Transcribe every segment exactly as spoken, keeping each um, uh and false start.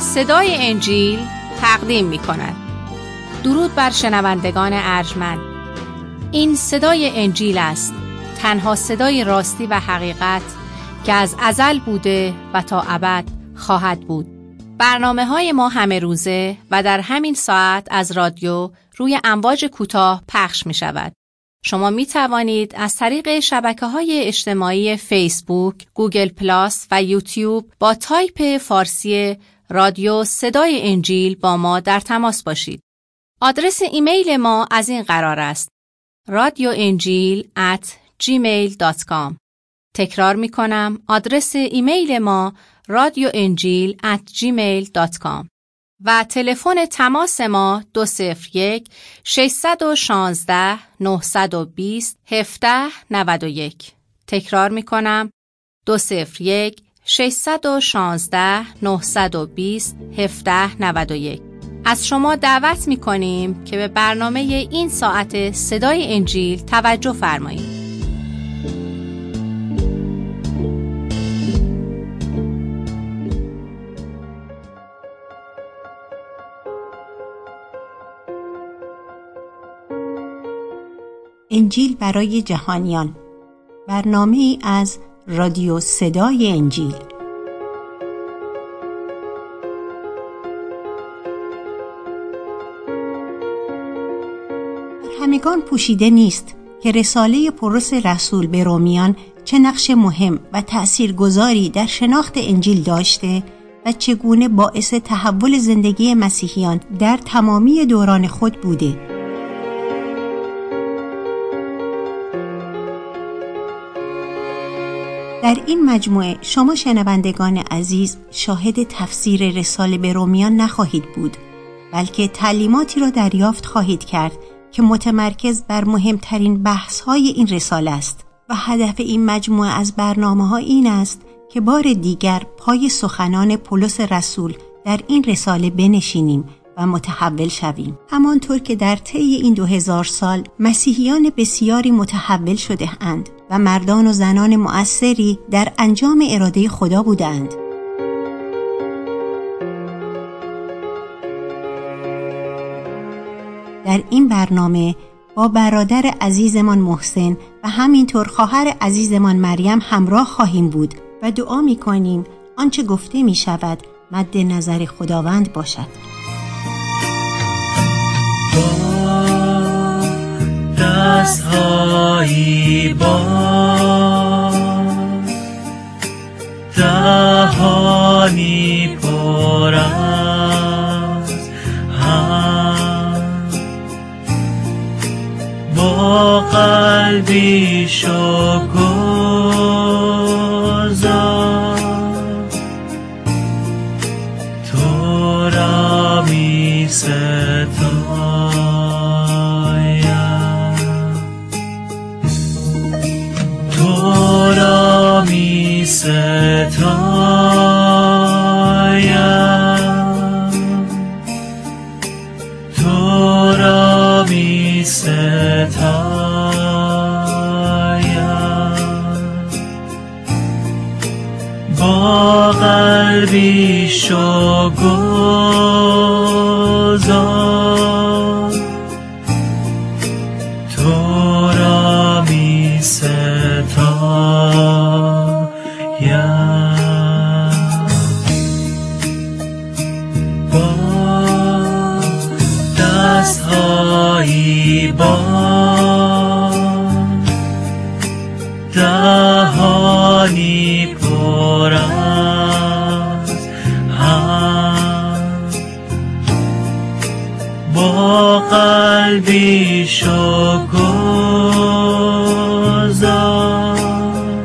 صدای انجیل تقدیم می کند. درود بر شنوندگان ارجمند. این صدای انجیل است، تنها صدای راستی و حقیقت که از ازل بوده و تا ابد خواهد بود. برنامه های ما همه روزه و در همین ساعت از رادیو روی امواج کوتاه پخش می شود. شما می توانید از طریق شبکه‌های اجتماعی فیسبوک، گوگل پلاس و یوتیوب با تایپ فارسی رادیو صدای انجیل با ما در تماس باشید. آدرس ایمیل ما از این قرار است: رادیو انجیل ات جیمیل دات کام. تکرار می کنم، آدرس ایمیل ما رادیو انجیل ات جیمیل دات کام و تلفن تماس ما دو صفر یک ششصد و شانزده نهصد و بیست هفده نود و یک. تکرار می کنم، دو صفر یک ششصد و شانزده نهصد و بیست هفده نود و یک. از شما دعوت می کنیم که به برنامه این ساعت صدای انجیل توجه فرمایید. انجیل برای جهانیان، برنامه‌ای از رادیو صدای انجیل. همگان پوشیده نیست که رساله پولس رسول به رومیان چه نقش مهم و تأثیرگذاری در شناخت انجیل داشته و چگونه باعث تحول زندگی مسیحیان در تمامی دوران خود بوده. در این مجموعه شما شنوندگان عزیز شاهد تفسیر رساله به رومیان نخواهید بود، بلکه تعلیماتی را دریافت خواهید کرد که متمرکز بر مهمترین بحث‌های این رساله است و هدف این مجموعه از برنامه‌ها این است که بار دیگر پای سخنان پولس رسول در این رساله بنشینیم و متحول شویم. همانطور که در طی این دو هزار سال مسیحیان بسیاری متحول شده اند و مردان و زنان مؤثری در انجام اراده خدا بودند. در این برنامه با برادر عزیزمان محسن و همینطور خواهر عزیزمان مریم همراه خواهیم بود و دعا می کنیم آنچه گفته می شود مد نظر خداوند باشد. دست‌هایی باز، دهانی پر از هم، با قلبی شکرگزار تو را می‌ستایم. ستایم تو را می ستایم، با قلبی شکرگزار تو را می ستایم. دست‌هایی باز، دهانی پر از هم، با قلبی شکرگزار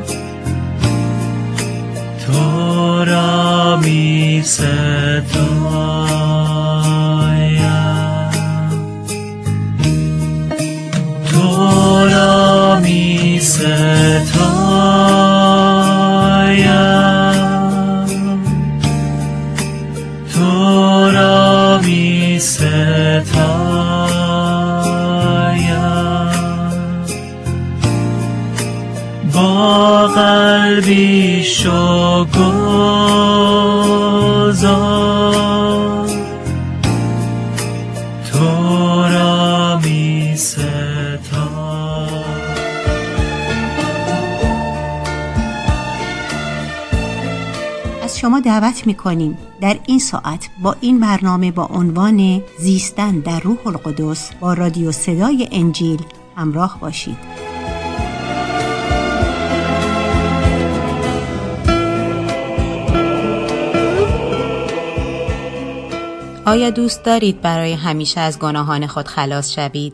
تو را می ستایم. می ستایم تو را می ستایم، با قلبی شکرگزار شما دعوت میکنیم در این ساعت با این برنامه با عنوان زیستن در روح القدس با رادیو صدای انجیل همراه باشید. آیا دوست دارید برای همیشه از گناهان خود خلاص شوید؟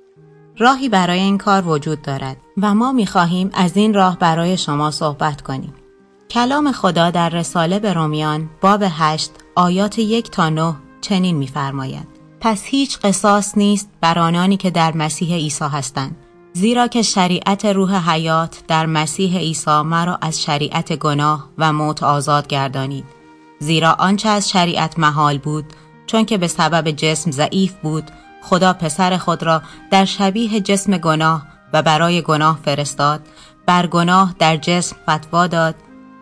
راهی برای این کار وجود دارد و ما می‌خواهیم از این راه برای شما صحبت کنیم. کلام خدا در رساله به رومیان باب هشت آیات یک تا نه چنین می‌فرماید: پس هیچ قصاص نیست بر آنانی که در مسیح عیسی هستند، زیرا که شریعت روح حیات در مسیح عیسی مرا از شریعت گناه و موت آزاد گردانید. زیرا آنچه از شریعت محال بود، چون که به سبب جسم ضعیف بود، خدا پسر خود را در شبیه جسم گناه و برای گناه فرستاد، بر گناه در جسم فتوا داد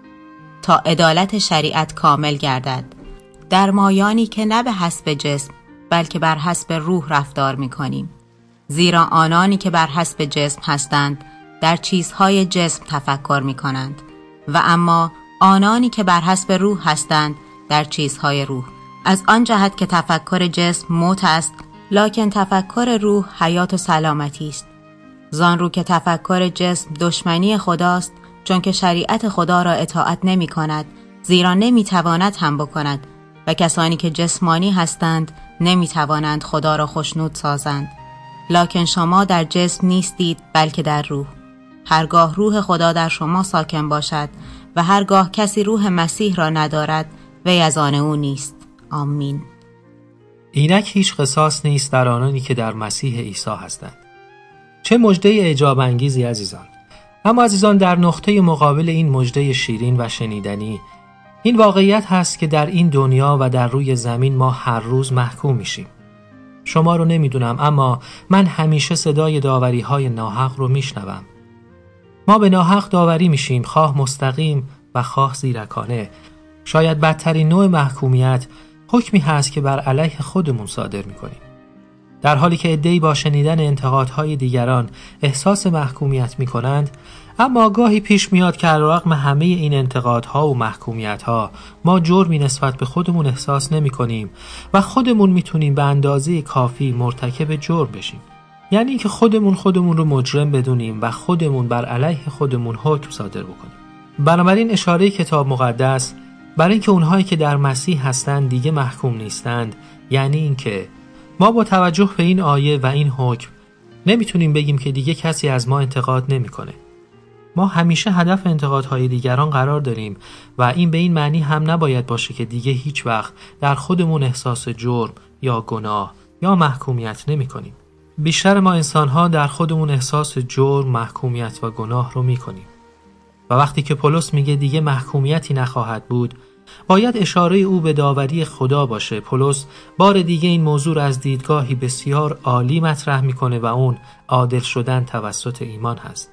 تا عدالت شریعت کامل گردد، در مایانی که نه به حسب جسم بلکه بر حسب روح رفتار می‌کنیم. زیرا آنانی که بر حسب جسم هستند در چیزهای جسم تفکر می‌کنند و اما آنانی که بر حسب روح هستند در چیزهای روح. از آن جهت که تفکر جسم موت است، لکن تفکر روح حیات و سلامتی است. زان رو که تفکر جسم دشمنی خداست، چون که شریعت خدا را اطاعت نمی کند، زیرا نمی تواند هم بکند و کسانی که جسمانی هستند نمی توانند خدا را خوشنود سازند. لکن شما در جسم نیستید بلکه در روح. هرگاه روح خدا در شما ساکن باشد و هرگاه کسی روح مسیح را ندارد، وی از آن او نیست. آمین. اینک هیچ قصاص نیست در آنانی که در مسیح عیسی هستند. چه مژده اعجاب انگیزی عزیزان! اما عزیزان، در نقطه مقابل این مژده شیرین و شنیدنی، این واقعیت هست که در این دنیا و در روی زمین ما هر روز محکوم میشیم. شما رو نمیدونم، اما من همیشه صدای داوری های ناحق رو میشنوم. ما به ناحق داوری میشیم، خواه مستقیم و خواه زیرکانه. شاید بدترین نوع محکومیت حکمی هست که بر علیه خودمون صادر میکنیم. در حالی که عده‌ای با شنیدن انتقادهای دیگران احساس محکومیت میکنند، اما گاهی پیش میاد که رغم همه این انتقادها و محکومیتها ما جرمی نسبت به خودمون احساس نمیکنیم و خودمون میتونیم به اندازه کافی مرتکب جرم بشیم. یعنی که خودمون خودمون رو مجرم بدونیم و خودمون بر علیه خودمون حکم صادر بکنیم. بنابراین اشاره کتاب مقدس برای اینکه اونهایی که در مسیح هستند دیگه محکوم نیستند، یعنی اینکه ما با توجه به این آیه و این حکم نمیتونیم بگیم که دیگه کسی از ما انتقاد نمیکنه. ما همیشه هدف انتقادهای دیگران قرار داریم و این به این معنی هم نباید باشه که دیگه هیچ وقت در خودمون احساس جرم یا گناه یا محکومیت نمیکنیم. بیشتر ما انسان‌ها در خودمون احساس جرم، محکومیت و گناه رو میکنیم. و وقتی که پولس میگه دیگه محکومیتی نخواهد بود، باید اشاره او به داوری خدا باشه. پولس بار دیگه این موضوع را از دیدگاهی بسیار عالی مطرح میکنه و اون عادل شدن توسط ایمان هست.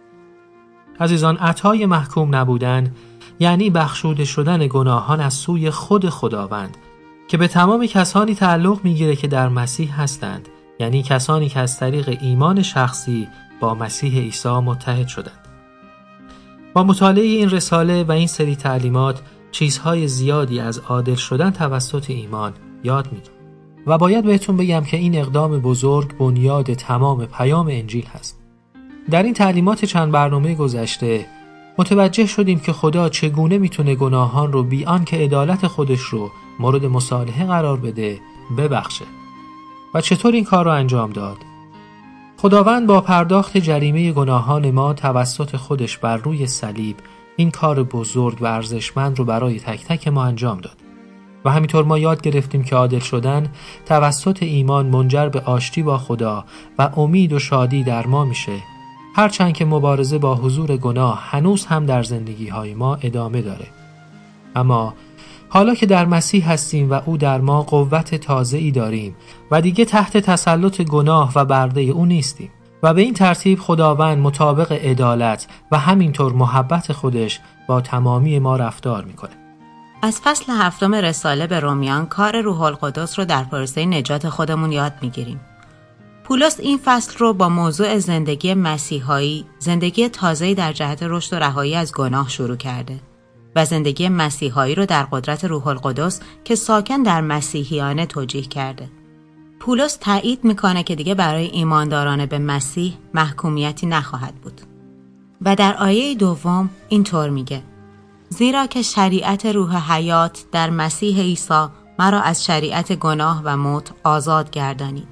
عزیزان، عطای محکوم نبودن یعنی بخشوده شدن گناهان از سوی خود خداوند که به تمام کسانی تعلق میگیره که در مسیح هستند، یعنی کسانی که از طریق ایمان شخصی با مسیح عیسی متحد شدند. با مطالعه این رساله و این سری تعلیمات چیزهای زیادی از عادل شدن توسط ایمان یاد میگیریم و باید بهتون بگم که این اقدام بزرگ بنیاد تمام پیام انجیل هست. در این تعلیمات چند برنامه گذشته متوجه شدیم که خدا چگونه میتونه گناهان رو بی آنکه عدالت خودش رو مورد مصالحه قرار بده ببخشه و چطور این کار رو انجام داد. خداوند با پرداخت جریمه گناهان ما توسط خودش بر روی صلیب این کار بزرگ و ارزشمند رو برای تک تک ما انجام داد و همینطور ما یاد گرفتیم که عادل شدن توسط ایمان منجر به آشتی با خدا و امید و شادی در ما میشه، هرچند که مبارزه با حضور گناه هنوز هم در زندگی‌های ما ادامه داره. اما حالا که در مسیح هستیم و او در ما قوت تازه‌ای داریم و دیگه تحت تسلط گناه و برده او نیستیم و به این ترتیب خداوند مطابق عدالت و همینطور محبت خودش با تمامی ما رفتار میکنه. از فصل هفتم رساله به رومیان کار روح القدس رو در پروسه نجات خودمون یاد میگیریم. پولس این فصل رو با موضوع زندگی مسیحایی، زندگی تازه‌ای در جهت رشد و رهایی از گناه شروع کرده. و زندگی مسیحایی رو در قدرت روح القدس که ساکن در مسیحیانه توجیه کرده. پولس تایید میکنه که دیگه برای ایمانداران به مسیح محکومیتی نخواهد بود. و در آیه دوم اینطور میگه: زیرا که شریعت روح حیات در مسیح عیسی مرا از شریعت گناه و موت آزاد گردانید.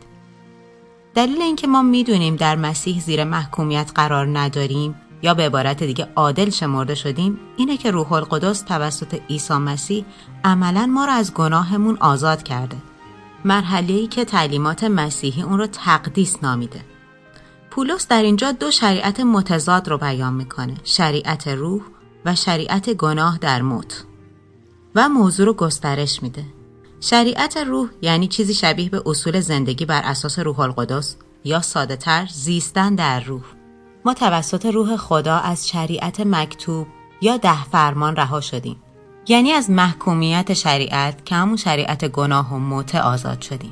دلیل اینکه ما میدونیم در مسیح زیر محکومیت قرار نداریم یا به عبارت دیگه عادل شمرده شدیم اینه که روح القدس توسط عیسی مسیح عملاً ما را از گناهمون آزاد کرده. مرحله‌ای که تعلیمات مسیحی اون رو تقدیس نامیده. پولس در اینجا دو شریعت متضاد رو بیان میکنه: شریعت روح و شریعت گناه در موت، و موضوع رو گسترش میده. شریعت روح یعنی چیزی شبیه به اصول زندگی بر اساس روح القدس یا ساده تر زیستن در روح. ما توسط روح خدا از شریعت مکتوب یا ده فرمان رها شدیم، یعنی از محکومیت شریعت که همون شریعت گناه و موت آزاد شدیم.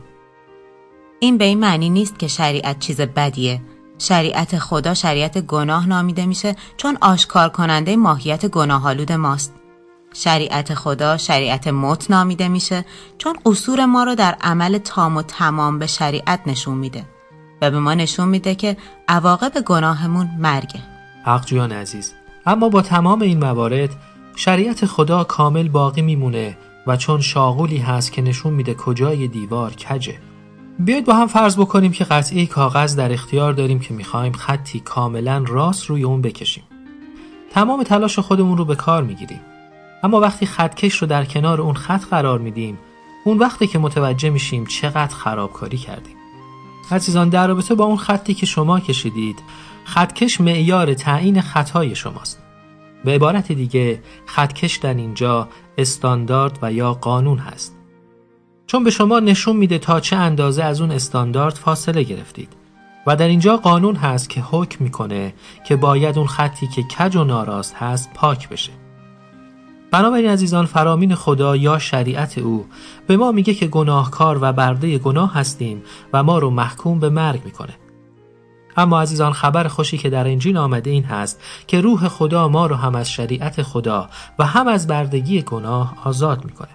این به این معنی نیست که شریعت چیز بدیه. شریعت خدا شریعت گناه نامیده میشه چون آشکار کننده ماهیت گناه‌آلود ماست. شریعت خدا شریعت موت نامیده میشه چون قصور ما رو در عمل تام و تمام به شریعت نشون میده و به ما نشون میده که عواقب گناهمون مرگه. حق جویان عزیز، اما با تمام این موارد شریعت خدا کامل باقی میمونه و چون شاغولی هست که نشون میده کجای دیوار کجه. بیایید با هم فرض بکنیم که قطعه کاغذ در اختیار داریم که میخوایم خطی کاملا راست روی اون بکشیم. تمام تلاش خودمون رو به کار میگیریم، اما وقتی خطکش رو در کنار اون خط قرار میدیم، اون وقتی که متوجه میشیم چقدر خرابکاری کردیم. عزیزان، در رابطه با اون خطی که شما کشیدید، خطکش معیار تعیین خطای شماست. به عبارت دیگه، خطکش در اینجا استاندارد و یا قانون هست، چون به شما نشون میده تا چه اندازه از اون استاندارد فاصله گرفتید و در اینجا قانون هست که حکم میکنه که باید اون خطی که کج و ناراست هست پاک بشه. بنابراین عزیزان، فرامین خدا یا شریعت او به ما میگه که گناهکار و برده گناه هستیم و ما رو محکوم به مرگ میکنه. اما عزیزان، خبر خوشی که در انجیل آمده این هست که روح خدا ما رو هم از شریعت خدا و هم از بردگی گناه آزاد میکنه.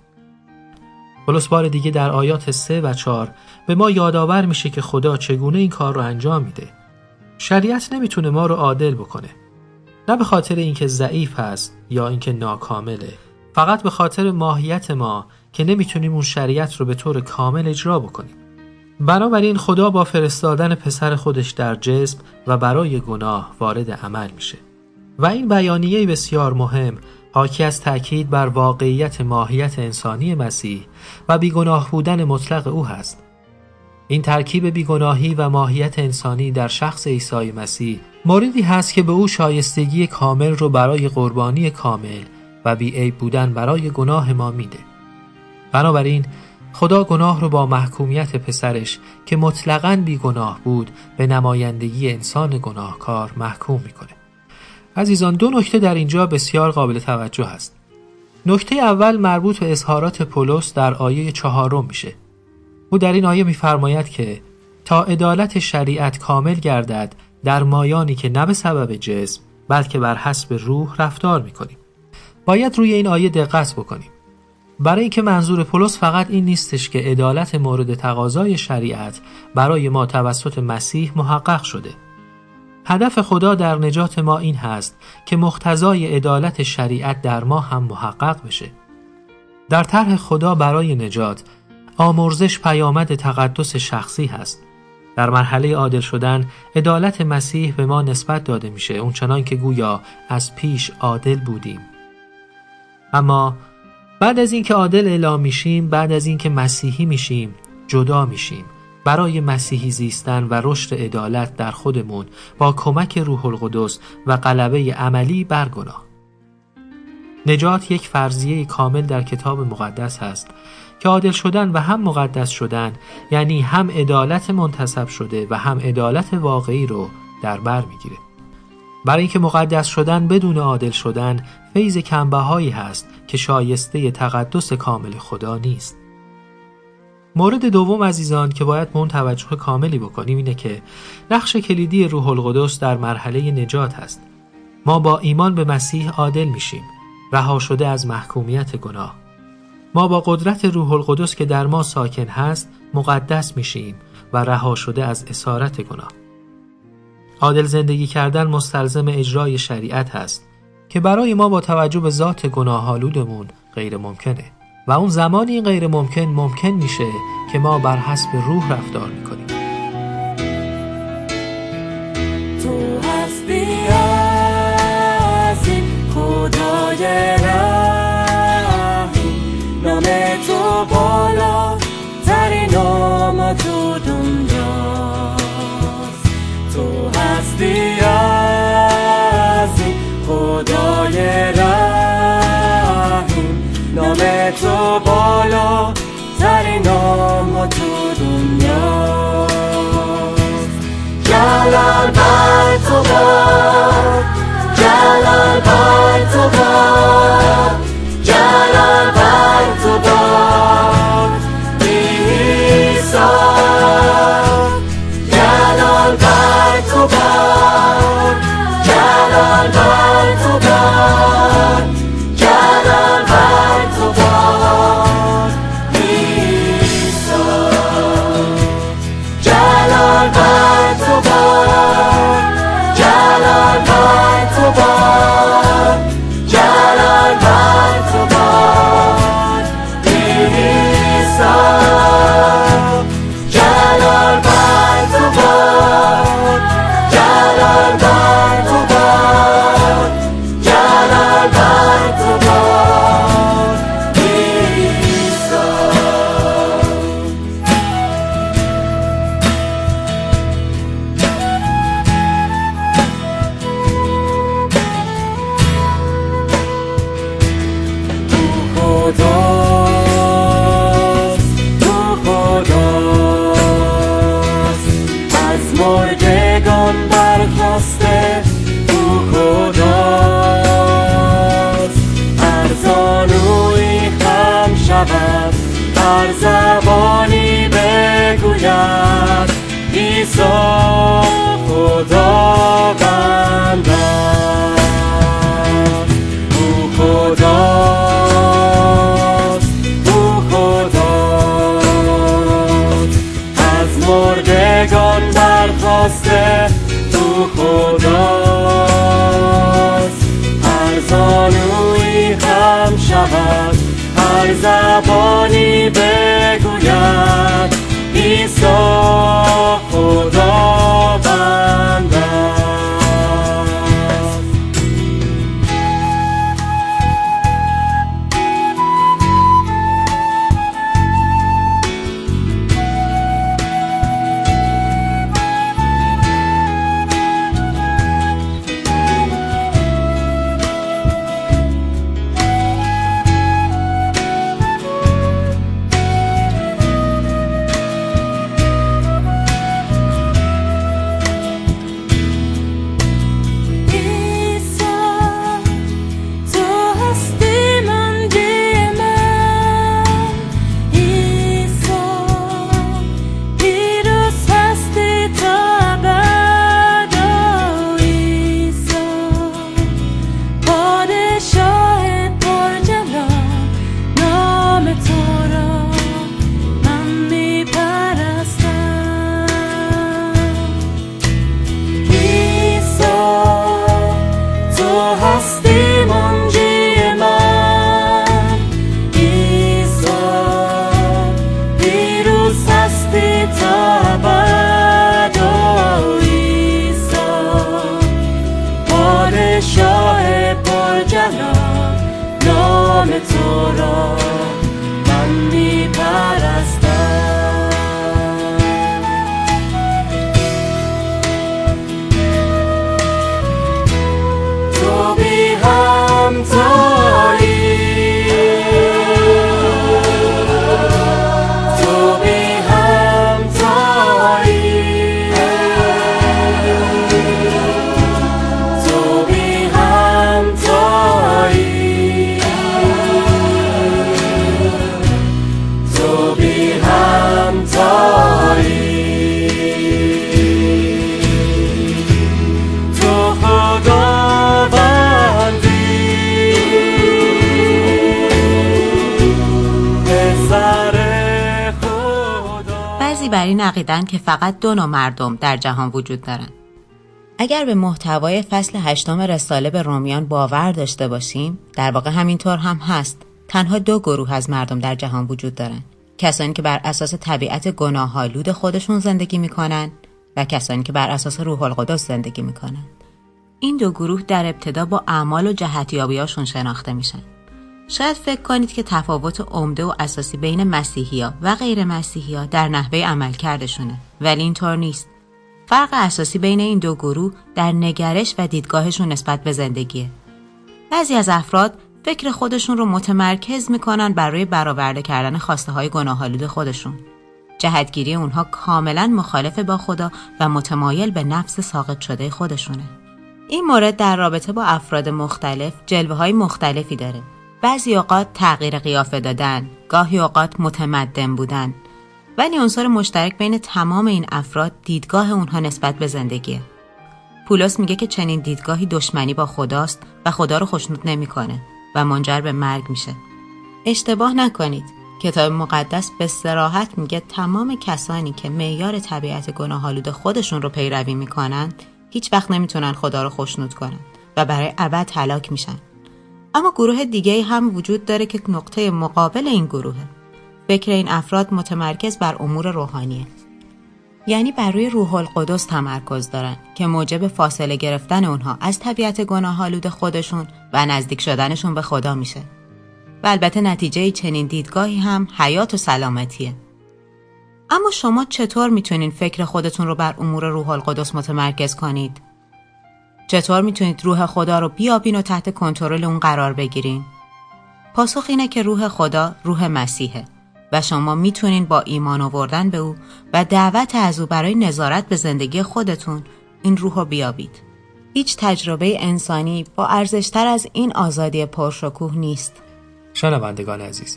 پولس بار دیگه در آیات سه و چهار به ما یادآور میشه که خدا چگونه این کار رو انجام میده. شریعت نمیتونه ما رو عادل بکنه، نه به خاطر اینکه ضعیف هست یا اینکه ناکامله، فقط به خاطر ماهیت ما که نمیتونیم اون شریعت رو به طور کامل اجرا بکنیم. بنابراین خدا با فرستادن پسر خودش در جسم و برای گناه وارد عمل میشه و این بیانیه بسیار مهم حاکی از تأکید بر واقعیت ماهیت انسانی مسیح و بیگناه بودن مطلق او هست. این ترکیب بیگناهی و ماهیت انسانی در شخص عیسی مسیح موردی هست که به او شایستگی کامل رو برای قربانی کامل و بی‌عیب بودن برای گناه ما میده. بنابراین خدا گناه رو با محکومیت پسرش که مطلقاً بیگناه بود به نمایندگی انسان گناهکار محکوم میکنه. عزیزان، دو نکته در اینجا بسیار قابل توجه است. نکته اول مربوط به اظهارات پولس در آیه چهارم میشه. او در این آیه میفرماید که تا عدالت شریعت کامل گردد در مایانی که نه به سبب جسم بلکه بر حسب روح رفتار میکنیم. باید روی این آیه دقت بکنیم، برای اینکه منظور پولس فقط این نیستش که عدالت مورد تقاضای شریعت برای ما توسط مسیح محقق شده. هدف خدا در نجات ما این هست که مقتضای عدالت شریعت در ما هم محقق بشه. در طرح خدا برای نجات، آمرزش پیامد تقدس شخصی هست. در مرحله عادل شدن، عدالت مسیح به ما نسبت داده میشه، اونچنان که گویا از پیش عادل بودیم. اما بعد از اینکه عادل اعلام میشیم، بعد از اینکه مسیحی میشیم، جدا میشیم برای مسیحی زیستن و رشد عدالت در خودمون با کمک روح القدس و غلبه عملی بر گناه. نجات یک فرضیه کامل در کتاب مقدس هست که عادل شدن و هم مقدس شدن یعنی هم عدالت منتسب شده و هم عدالت واقعی رو در بر میگیره. برای اینکه مقدس شدن بدون عادل شدن فیض کمبهایی هست که شایسته تقدس کامل خدا نیست. مورد دوم عزیزان که باید به اون توجه کاملی بکنیم اینه که نقش کلیدی روح القدس در مرحله نجات هست. ما با ایمان به مسیح عادل میشیم رها شده از محکومیت گناه. ما با قدرت روح القدس که در ما ساکن هست مقدس میشیم و رها شده از اسارت گناه. عادل زندگی کردن مستلزم اجرای شریعت هست که برای ما با توجه به ذات گناه‌آلودمون غیر ممکنه و اون زمانی این غیر ممکن ممکن میشه که ما بر حسب روح رفتار میکنیم. تو هستی عظیم خدای رحیم، نام تو بالا ترین نام تو دنیاست. تو هستی عظیم خدای رحیم، نام تو بالا ترین نام تو دنیاست. جلال بر تو باد، جلال بر تو باد، جلال بر تو باد عیسی، جلال بر تو باد، جلال بر تو باد، جلال بر تو باد عیسی، جلال بر تو باد، جلال بر تو باد، جلال بر تو باد عیسی، جلال بر تو باد، جلال بر تو باد، جلال بر تو باد عیسی. خداست، تو خداست، از مردگان برخاسته، تو خداست، هر زانویی خم شود، هر زبانی بگوید عیسی خداوند است. او خداست، او خداست، از مردگان برخاسته، تو خداست، هر زانویی خم شود، هر زبانی بگوید عیسی خداوند است. بعضی بر این عقیده‌اند که فقط دو نوع مردم در جهان وجود دارند. اگر به محتوای فصل هشتم رساله به رومیان باور داشته باشیم، در واقع همینطور هم هست. تنها دو گروه از مردم در جهان وجود دارند: کسانی که بر اساس طبیعت گناه‌آلود خودشون زندگی میکنن و کسانی که بر اساس روح القدس زندگی میکنن. این دو گروه در ابتدا با اعمال و جهتیابی‌هاشون شناخته میشن. شاید فکر کنید که تفاوت عمده و اساسی بین مسیحی‌ها و غیر مسیحی‌ها در نحوه عملکردشونه، ولی اینطور نیست. فرق اساسی بین این دو گروه در نگرش و دیدگاهشون نسبت به زندگیه. بعضی از افراد فکر خودشون رو متمرکز میکنن برای برآورده کردن خواسته های گناه‌آلود خودشون. جهتگیری اونها کاملا مخالف با خدا و متمایل به نفس ساقط شده خودشونه. این مورد در رابطه با افراد مختلف جلوه های مختلفی داره. بعضی اوقات تغییر قیافه دادن، گاهی اوقات متمدن بودن، ولی عنصر مشترک بین تمام این افراد دیدگاه اونها نسبت به زندگیه. پولس میگه که چنین دیدگاهی دشمنی با خداست و خدا رو خوشنود نمیکنه و منجر به مرگ میشه. اشتباه نکنید. کتاب مقدس به صراحت میگه تمام کسانی که معیار طبیعت گناه‌آلود خودشون رو پیروی میکنن هیچ وقت نمیتونن خدا رو خوشنود کنن و برای ابد هلاک میشن. اما گروه دیگه هم وجود داره که نقطه مقابل این گروهه. فکر این افراد متمرکز بر امور روحانیه. یعنی بر روی روح القدس تمرکز دارن که موجب فاصله گرفتن اونها از طبیعت گناه‌آلود خودشون و نزدیک شدنشون به خدا میشه. و البته نتیجه چنین دیدگاهی هم حیات و سلامتیه. اما شما چطور میتونین فکر خودتون رو بر امور روح القدس متمرکز کنید؟ چطور میتونید روح خدا رو بیابین و تحت کنترل اون قرار بگیرین؟ پاسخ اینه که روح خدا روح مسیحه و شما میتونین با ایمان آوردن به او و دعوت از او برای نظارت به زندگی خودتون این روح رو بیابید. هیچ تجربه انسانی با ارزشتر از این آزادی پرشکوه نیست. شنوندگان عزیز،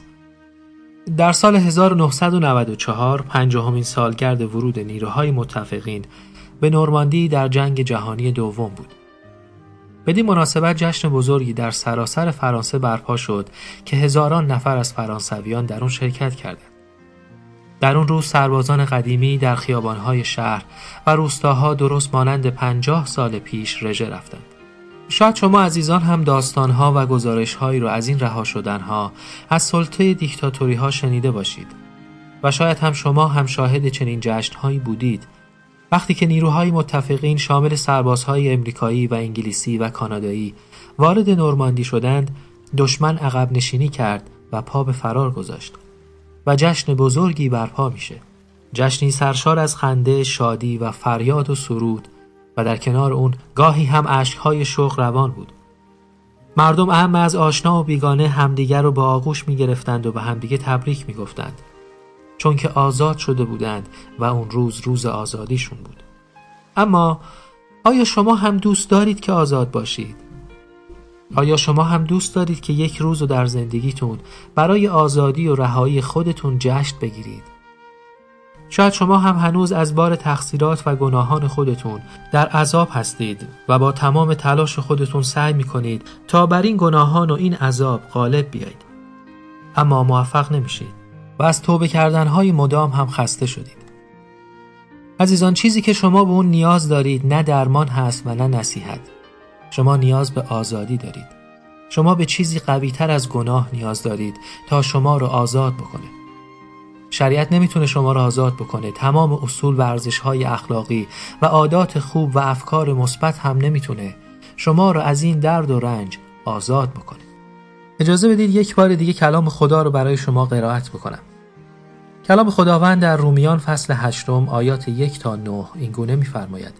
در سال هزار و نهصد و نود و چهار پنجاهمین سالگرد ورود نیروهای متفقین به نورماندی در جنگ جهانی دوم بود. بدین مناسبت جشن بزرگی در سراسر فرانسه برپا شد که هزاران نفر از فرانسویان در آن شرکت کردند. در اون روز سربازان قدیمی در خیابان‌های شهر و روستاها درست مانند پنجاه سال پیش رژه رفتند. شاید شما عزیزان هم داستان‌ها و گزارش‌هایی رو از این رها شدن‌ها از سلطه دیکتاتوری‌ها شنیده باشید و شاید هم شما هم شاهد چنین جشن‌هایی بودید. وقتی که نیروهای متفقین شامل سربازهای امریکایی و انگلیسی و کانادایی وارد نورماندی شدند، دشمن عقب نشینی کرد و پا به فرار گذاشت و جشن بزرگی برپا میشه. جشنی سرشار از خنده، شادی و فریاد و سرود و در کنار اون گاهی هم اشک‌های شوق روان بود. مردم اهم از آشنا و بیگانه همدیگر رو با آغوش می‌گرفتند و به همدیگه تبریک می‌گفتند، چون که آزاد شده بودند و اون روز روز آزادیشون بود. اما آیا شما هم دوست دارید که آزاد باشید؟ آیا شما هم دوست دارید که یک روز رو در زندگیتون برای آزادی و رهایی خودتون جشن بگیرید؟ شاید شما هم هنوز از بار تقصیرات و گناهان خودتون در عذاب هستید و با تمام تلاش خودتون سعی میکنید تا بر این گناهان و این عذاب غالب بیایید، اما موفق نمیشید و از توبه کردنهای مدام هم خسته شدید. عزیزان، چیزی که شما به اون نیاز دارید نه درمان هست و نه نصیحت. شما نیاز به آزادی دارید. شما به چیزی قوی‌تر از گناه نیاز دارید تا شما رو آزاد بکنه. شریعت نمیتونه شما رو آزاد بکنه. تمام اصول و ارزش‌های اخلاقی و عادات خوب و افکار مثبت هم نمیتونه شما رو از این درد و رنج آزاد بکنه. اجازه بدید یک بار دیگه کلام خدا رو برای شما قرائت بکنم. کلام خداوند در رومیان فصل هشتم آیات یک تا نه اینگونه می‌فرماید: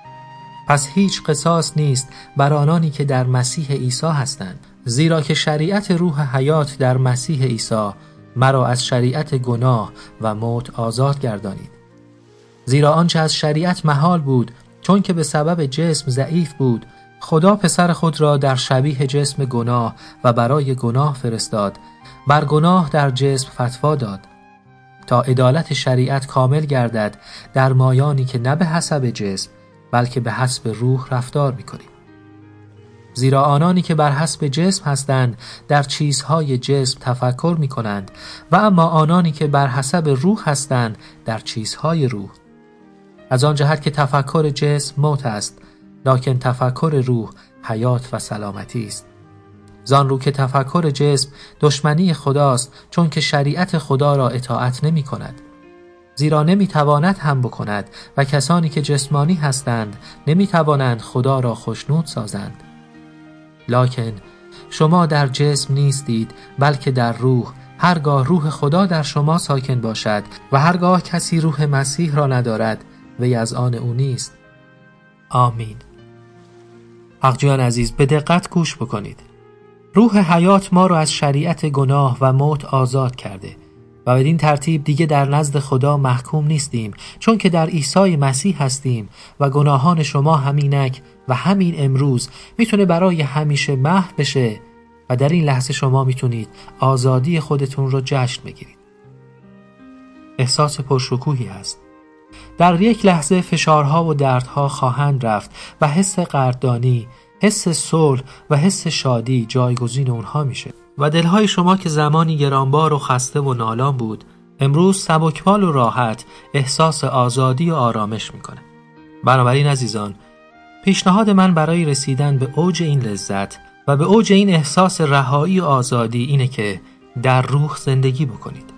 پس هیچ قصاص نیست بر آنانی که در مسیح عیسی هستند، زیرا که شریعت روح حیات در مسیح عیسی مرا از شریعت گناه و موت آزاد گردانید. زیرا آنچه از شریعت محال بود، چون که به سبب جسم ضعیف بود، خدا پسر خود را در شبیه جسم گناه و برای گناه فرستاد، بر گناه در جسم فتوا داد، تا عدالت شریعت کامل گردد در مایانی که نه به حسب جسم بلکه به حسب روح رفتار می‌کنیم. زیرا آنانی که بر حسب جسم هستند در چیزهای جسم تفکر می کنند و اما آنانی که بر حسب روح هستند در چیزهای روح. از آن جهت که تفکر جسم موت است، لکن تفکر روح حیات و سلامتی است. زان رو که تفکر جسم دشمنی خداست، چون که شریعت خدا را اطاعت نمی کند. زیرا نمی تواند هم بکند و کسانی که جسمانی هستند نمی توانند خدا را خوشنود سازند. لکن شما در جسم نیستید بلکه در روح، هرگاه روح خدا در شما ساکن باشد، و هرگاه کسی روح مسیح را ندارد وی از آن او نیست. آمین. حقجویان عزیز، به دقت گوش بکنید. روح حیات ما را از شریعت گناه و موت آزاد کرده و بدین ترتیب دیگه در نزد خدا محکوم نیستیم، چون که در عیسی مسیح هستیم و گناهان شما همینک و همین امروز میتونه برای همیشه محو بشه و در این لحظه شما میتونید آزادی خودتون رو جشن بگیرید. احساس پرشکوهی هست. در یک لحظه فشارها و دردها خواهند رفت و حس قدردانی، حس صلح و حس شادی جایگزین اونها میشه و دلهای شما که زمانی گرانبار و خسته و نالان بود، امروز سبکبال و راحت احساس آزادی و آرامش میکنه. بنابراین عزیزان، پیشنهاد من برای رسیدن به اوج این لذت و به اوج این احساس رهایی و آزادی اینه که در روح زندگی بکنید.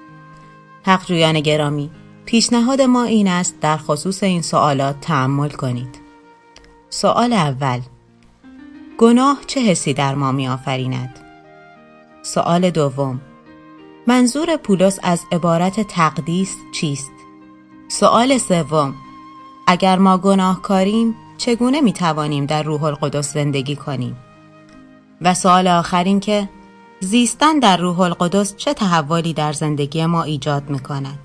حقجویان گرامی، پیشنهاد ما این است در خصوص این سوالات تأمل کنید. سوال اول: گناه چه حسی در ما می آفریند؟ سوال دوم: منظور پولس از عبارت تقدیس چیست؟ سوال سوم: اگر ما گناهکاریم چگونه می توانیم در روح القدس زندگی کنیم؟ و سوال آخر این که زیستن در روح القدس چه تحولی در زندگی ما ایجاد می کند؟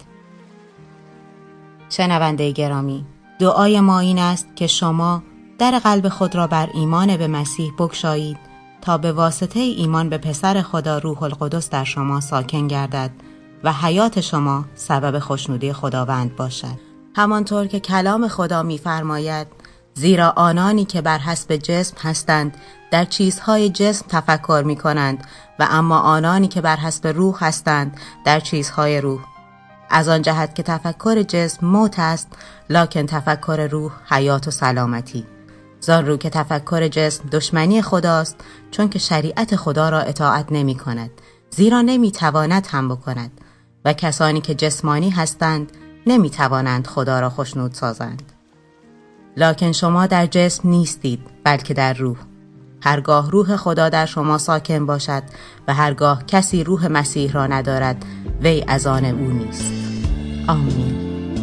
شنونده گرامی، دعای ما این است که شما در قلب خود را بر ایمان به مسیح بگشایید تا به واسطه ایمان به پسر خدا روح القدس در شما ساکن گردد و حیات شما سبب خوشنودی خداوند باشد. همانطور که کلام خدا می‌فرماید: زیرا آنانی که بر حسب جسم هستند در چیزهای جسم تفکر می‌کنند و اما آنانی که بر حسب روح هستند در چیزهای روح. از آن جهت که تفکر جسم موت است، لکن تفکر روح حیات و سلامتی. زان رو که تفکر جسم دشمنی خداست، چون که شریعت خدا را اطاعت نمی کند، زیرا نمی تواند هم بکند و کسانی که جسمانی هستند نمی توانند خدا را خوشنود سازند. لکن شما در جسم نیستید بلکه در روح. هرگاه روح خدا در شما ساکن باشد و هرگاه کسی روح مسیح را ندارد وی از آن او نیست. آمین.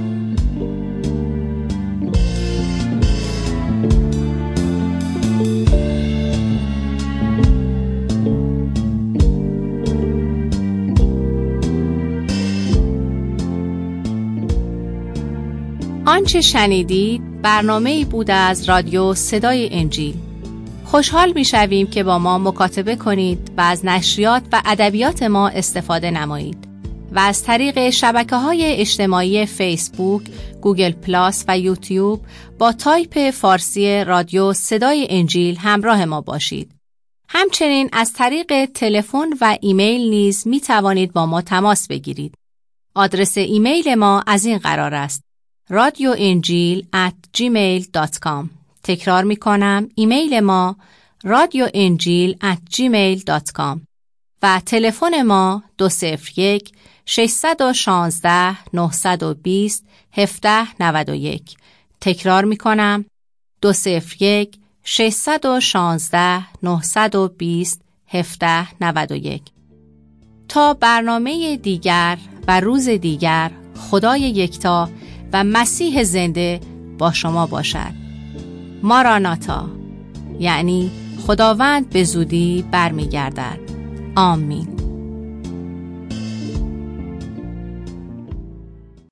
آنچه شنیدید برنامه‌ای بود از رادیو صدای انجیل. خوشحال می‌شویم که با ما مکاتبه کنید و از نشریات و ادبیات ما استفاده نمایید و از طریق شبکه‌های اجتماعی فیسبوک، گوگل پلاس و یوتیوب با تایپ فارسی رادیو صدای انجیل همراه ما باشید. همچنین از طریق تلفن و ایمیل نیز می توانید با ما تماس بگیرید. آدرس ایمیل ما از این قرار است: رادیو انجیل ات جیمیل دات کام. تکرار می کنم، ایمیل ما رادیو انجیل ات جیمیل دات کام و تلفن ما دو صفر یک شش یک شش نه دو صفر هفت نه یک. تکرار می کنم، دو صفر یک شش یک شش نه دو صفر هفت نه یک. تا برنامه دیگر و روز دیگر، خدای یکتا و مسیح زنده با شما باشد. ماراناتا، یعنی خداوند به زودی برمیگردد. آمین.